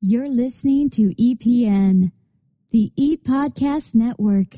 You're listening to EPN, the ePodcast Network.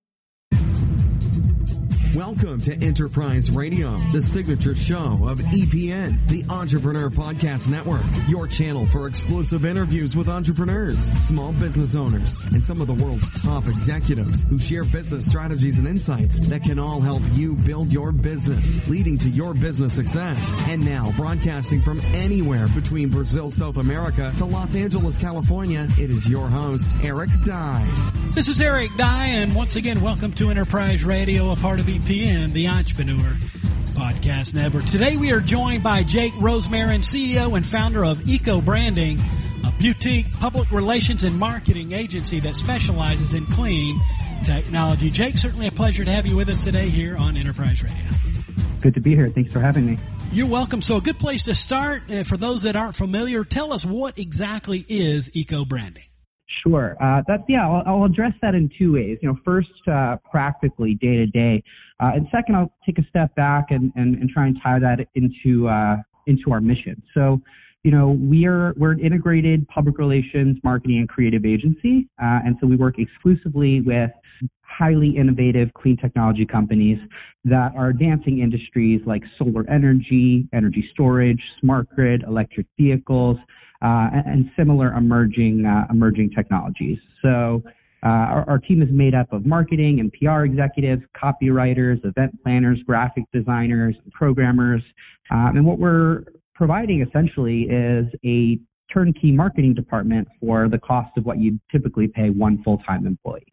Welcome to Enterprise Radio, the signature show of EPN, the Entrepreneur Podcast Network, your channel for exclusive interviews with entrepreneurs, small business owners, and some of the world's top executives who share business strategies and insights that can all help you build your business, leading to your business success. And now, broadcasting from anywhere between Brazil, South America to Los Angeles, California, it is your host, Eric Dye. This is Eric Dye, and once again, welcome to Enterprise Radio, a part of EPN, the Entrepreneur Podcast Network. Today we are joined by Jake Rosemarin, CEO and founder of Eco Branding, a boutique public relations and marketing agency that specializes in clean technology. Jake, certainly a pleasure to have you with us today here on Enterprise Radio. Good to be here. Thanks for having me. You're welcome. So a good place to start, for those that aren't familiar, tell us what exactly is Eco Branding. Sure. I'll address that in two ways. First, practically day to day, and second, I'll take a step back and try and tie that into our mission. So, we're an integrated public relations, marketing, and creative agency, and so we work exclusively with highly innovative clean technology companies that are advancing industries like solar energy, energy storage, smart grid, electric vehicles, and similar emerging technologies. So our team is made up of marketing and PR executives, copywriters, event planners, graphic designers, programmers, and what we're providing essentially is a turnkey marketing department for the cost of what you'd typically pay one full-time employee.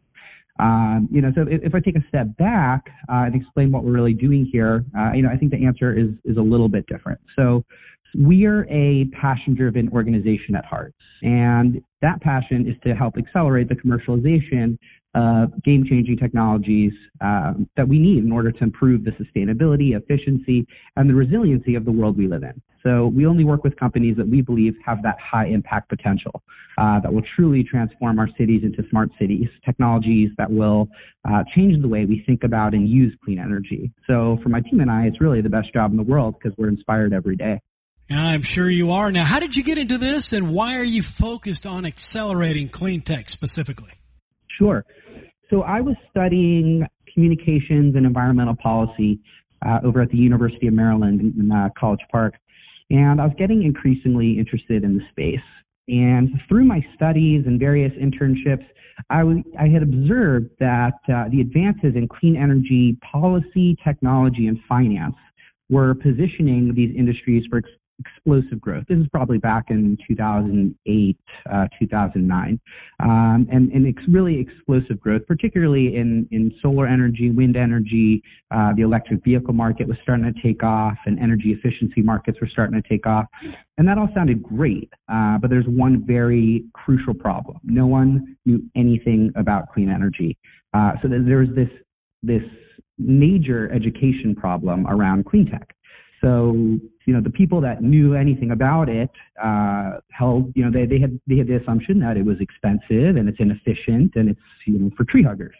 So if I take a step back and explain what we're really doing here, I think the answer is a little bit different. So we are a passion-driven organization at heart, and that passion is to help accelerate the commercialization of game-changing technologies that we need in order to improve the sustainability, efficiency, and the resiliency of the world we live in. So we only work with companies that we believe have that high impact potential, that will truly transform our cities into smart cities, technologies that will change the way we think about and use clean energy. So for my team and I, it's really the best job in the world because we're inspired every day. I'm sure you are. Now, how did you get into this, and why are you focused on accelerating clean tech specifically? Sure. So I was studying communications and environmental policy over at the University of Maryland in College Park, and I was getting increasingly interested in the space. And through my studies and various internships, I had observed that the advances in clean energy policy, technology, and finance were positioning these industries for explosive growth. This is probably back in 2008, 2009, and it's really explosive growth, particularly in solar energy, wind energy. The electric vehicle market was starting to take off, and energy efficiency markets were starting to take off, and that all sounded great. But there's one very crucial problem: no one knew anything about clean energy. So there's this major education problem around clean tech. So, the people that knew anything about it held, they had the assumption that it was expensive and it's inefficient and it's, for tree huggers.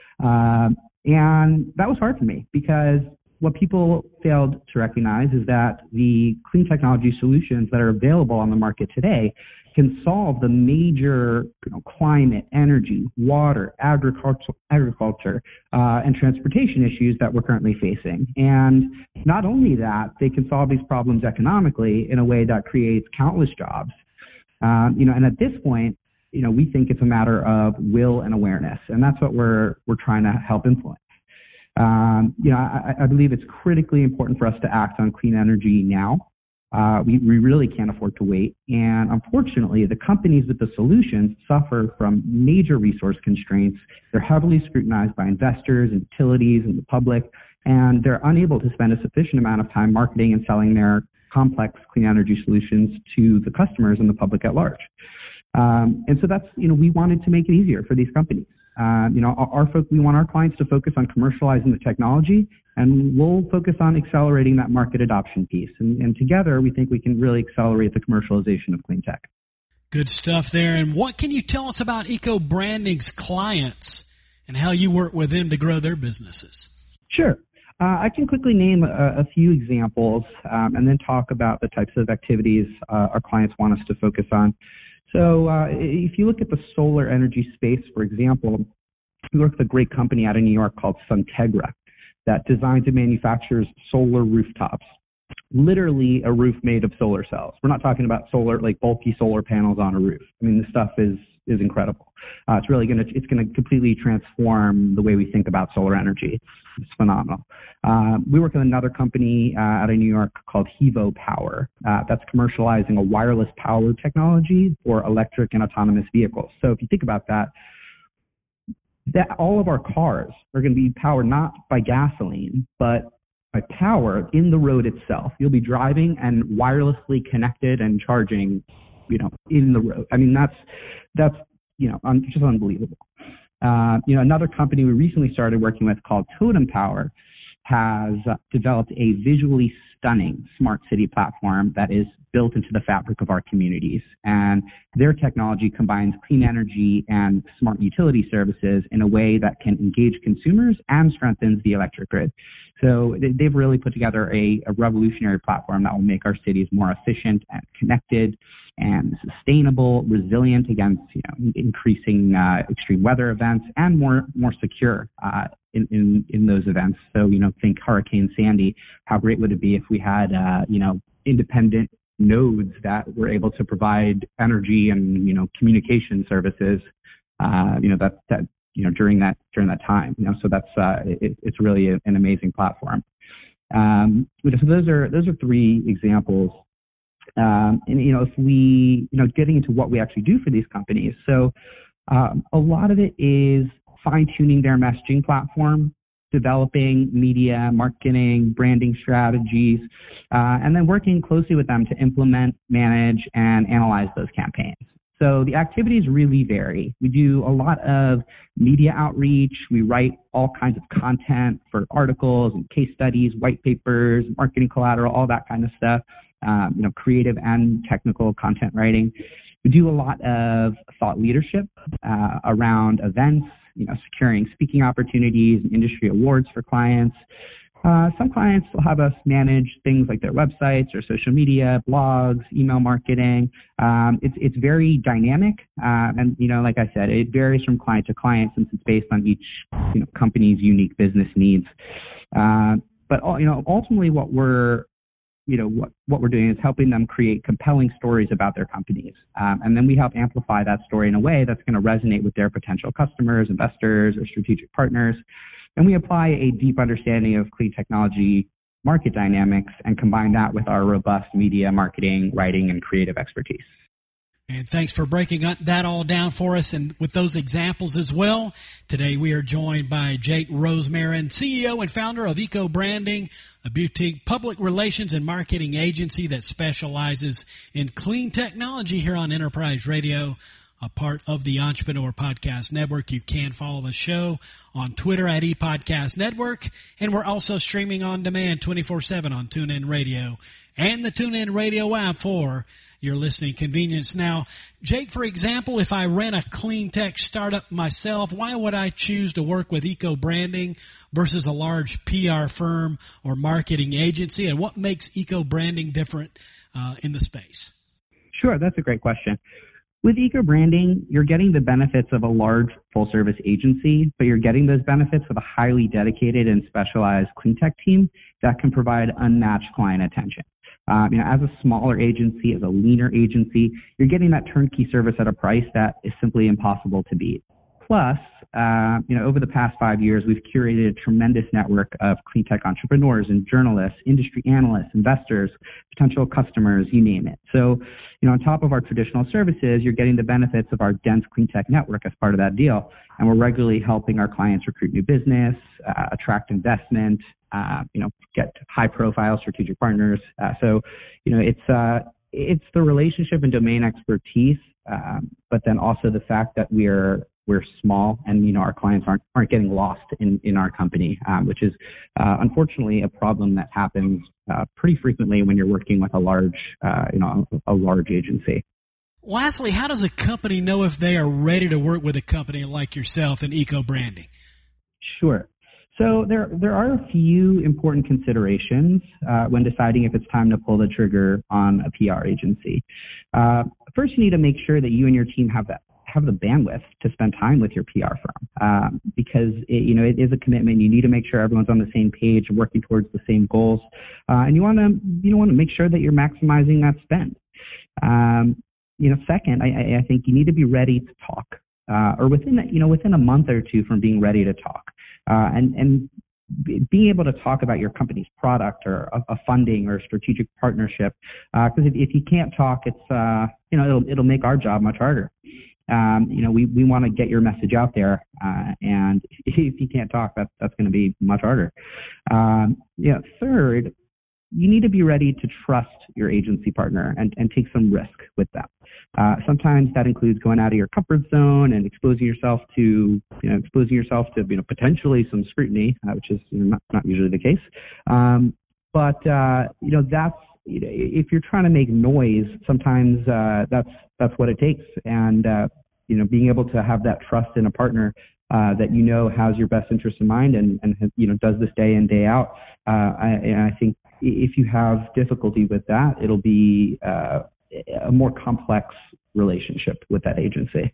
And that was hard for me because what people failed to recognize is that the clean technology solutions that are available on the market today can solve the major climate, energy, water, agriculture, and transportation issues that we're currently facing. And not only that, they can solve these problems economically in a way that creates countless jobs. And at this point, we think it's a matter of will and awareness, and that's what we're trying to help influence. I believe it's critically important for us to act on clean energy now. We really can't afford to wait. And unfortunately, the companies with the solutions suffer from major resource constraints. They're heavily scrutinized by investors and utilities and the public, and they're unable to spend a sufficient amount of time marketing and selling their complex clean energy solutions to the customers and the public at large. And so that's, we wanted to make it easier for these companies. We want our clients to focus on commercializing the technology, and we'll focus on accelerating that market adoption piece. And together, we think we can really accelerate the commercialization of clean tech. Good stuff there. And what can you tell us about Eco Branding's clients and how you work with them to grow their businesses? Sure. I can quickly name a few examples and then talk about the types of activities our clients want us to focus on. So if you look at the solar energy space, for example, we work with a great company out of New York called Suntegra that designs and manufactures solar rooftops. Literally a roof made of solar cells. We're not talking about solar, like bulky solar panels on a roof. I mean, this stuff is incredible. It's really going to completely transform the way we think about solar energy. It's phenomenal. We work with another company out of New York called Hevo Power that's commercializing a wireless power technology for electric and autonomous vehicles. So if you think about that all of our cars are going to be powered not by gasoline, but by power in the road itself. You'll be driving and wirelessly connected and charging, in the road. I mean, that's just unbelievable. Another company we recently started working with called Totem Power has developed a visually stunning smart city platform that is built into the fabric of our communities. And their technology combines clean energy and smart utility services in a way that can engage consumers and strengthens the electric grid. So they've really put together a revolutionary platform that will make our cities more efficient and connected and sustainable, resilient against increasing extreme weather events, and more secure in those events. So think Hurricane Sandy. How great would it be if we had independent nodes that were able to provide energy and communication services during that time. So that's it's really an amazing platform. So those are three examples. If we getting into what we actually do for these companies, so a lot of it is fine-tuning their messaging platform, developing media, marketing, branding strategies, and then working closely with them to implement, manage, and analyze those campaigns. So the activities really vary. We do a lot of media outreach. We write all kinds of content for articles and case studies, white papers, marketing collateral, all that kind of stuff, creative and technical content writing. We do a lot of thought leadership around events, securing speaking opportunities and industry awards for clients. Some clients will have us manage things like their websites or social media, blogs, email marketing. It's very dynamic, and like I said, it varies from client to client since it's based on each company's unique business needs. But ultimately, what we're doing is helping them create compelling stories about their companies, and then we help amplify that story in a way that's going to resonate with their potential customers, investors, or strategic partners. And we apply a deep understanding of clean technology market dynamics and combine that with our robust media, marketing, writing, and creative expertise. And thanks for breaking that all down for us and with those examples as well. Today we are joined by Jake Rosmarin, CEO and founder of Eco Branding, a boutique public relations and marketing agency that specializes in clean technology here on Enterprise Radio, a part of the Entrepreneur Podcast Network. You can follow the show on Twitter at ePodcast Network, and we're also streaming on demand 24/7 on TuneIn Radio and the TuneIn Radio app for your listening convenience. Now, Jake, for example, if I ran a clean tech startup myself, why would I choose to work with Eco Branding versus a large PR firm or marketing agency, and what makes Eco Branding different in the space? Sure, that's a great question. With Eco Branding, you're getting the benefits of a large full-service agency, but you're getting those benefits with a highly dedicated and specialized clean tech team that can provide unmatched client attention. As a smaller agency, as a leaner agency, you're getting that turnkey service at a price that is simply impossible to beat. Plus, over the past 5 years, we've curated a tremendous network of clean tech entrepreneurs and journalists, industry analysts, investors, potential customers, you name it. So, on top of our traditional services, you're getting the benefits of our dense clean tech network as part of that deal. And we're regularly helping our clients recruit new business, attract investment, get high-profile strategic partners. It's the relationship and domain expertise, but then also the fact that we're small and our clients aren't getting lost in our company, which is unfortunately a problem that happens pretty frequently when you're working with a large agency. Lastly, how does a company know if they are ready to work with a company like yourself in Eco Branding? Sure. So there are a few important considerations when deciding if it's time to pull the trigger on a PR agency. First, you need to make sure that you and your team have the bandwidth to spend time with your PR firm, because it is a commitment. You need to make sure everyone's on the same page and working towards the same goals, and you want to make sure that you're maximizing that spend. Second, I think you need to be ready to talk, or within a month or two from being ready to talk. And being able to talk about your company's product or a funding or strategic partnership, because if you can't talk, it's it'll make our job much harder. We want to get your message out there, and if you can't talk, that's going to be much harder. Third, you need to be ready to trust your agency partner and take some risk with them. Sometimes that includes going out of your comfort zone and exposing yourself to potentially some scrutiny, which is not usually the case. But that's if you're trying to make noise, sometimes that's what it takes. And being able to have that trust in a partner that has your best interest in mind and does this day in, day out. I think if you have difficulty with that, it'll be a more complex relationship with that agency.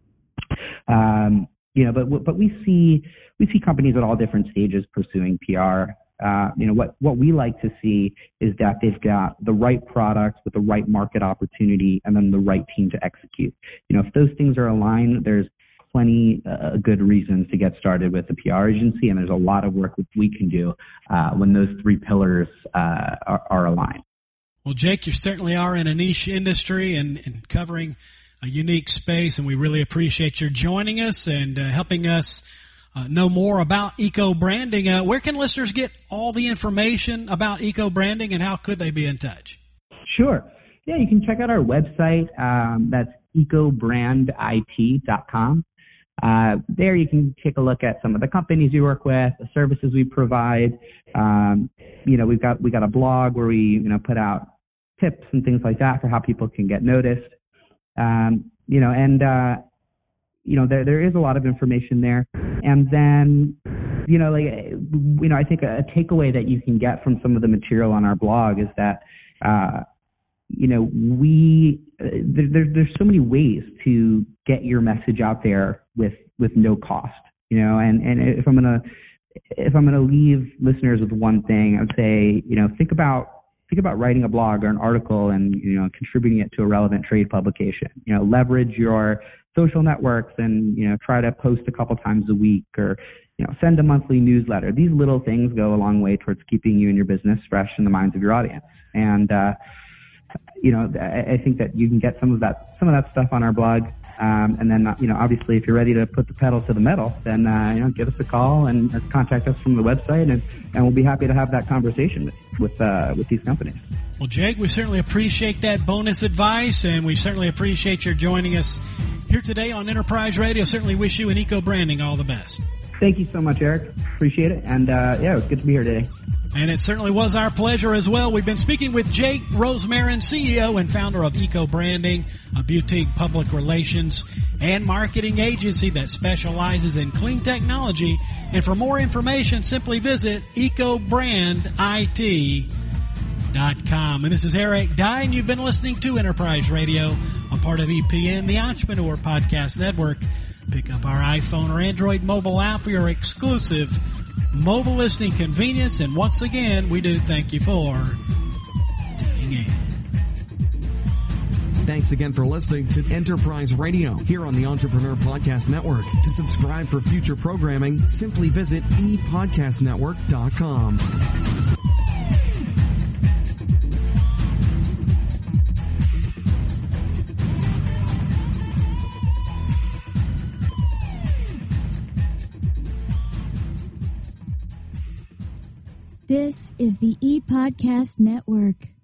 But we see companies at all different stages pursuing PR. What we like to see is that they've got the right product with the right market opportunity and then the right team to execute. If those things are aligned, there's plenty good reasons to get started with the PR agency, and there's a lot of work that we can do when those three pillars are aligned. Well, Jake, you certainly are in a niche industry and covering a unique space, and we really appreciate your joining us and helping us know more about eco-branding. Where can listeners get all the information about eco-branding, and how could they be in touch? Sure. Yeah, you can check out our website. That's ecobrandit.com. There you can take a look at some of the companies we work with, the services we provide. We got a blog where we put out tips and things like that for how people can get noticed. There is a lot of information there. And then, I think a takeaway that you can get from some of the material on our blog is that, there's so many ways to get your message out there with no cost, and if I'm gonna leave listeners with one thing, I would say, think about writing a blog or an article and, contributing it to a relevant trade publication. Leverage your social networks and, try to post a couple times a week, or, send a monthly newsletter. These little things go a long way towards keeping you and your business fresh in the minds of your audience. And, I think that you can get some of that stuff on our blog. And then, obviously, if you're ready to put the pedal to the metal, then, give us a call and contact us from the website, and we'll be happy to have that conversation with these companies. Well, Jake, we certainly appreciate that bonus advice, and we certainly appreciate your joining us here today on Enterprise Radio. Certainly wish you and eco-branding all the best. Thank you so much, Eric. Appreciate it. And, it was good to be here today. And it certainly was our pleasure as well. We've been speaking with Jake Rosmarin, CEO and founder of eco-branding, a boutique public relations and marketing agency that specializes in clean technology. And for more information, simply visit ecobrandit.com. And this is Eric Dye, and you've been listening to Enterprise Radio, a part of EPN, the Entrepreneur Podcast Network. Pick up our iPhone or Android mobile app for your exclusive mobile listening convenience. And once again, we do thank you for tuning in. Thanks again for listening to Enterprise Radio here on the Entrepreneur Podcast Network. To subscribe for future programming, simply visit epodcastnetwork.com. This is the ePodcast Network.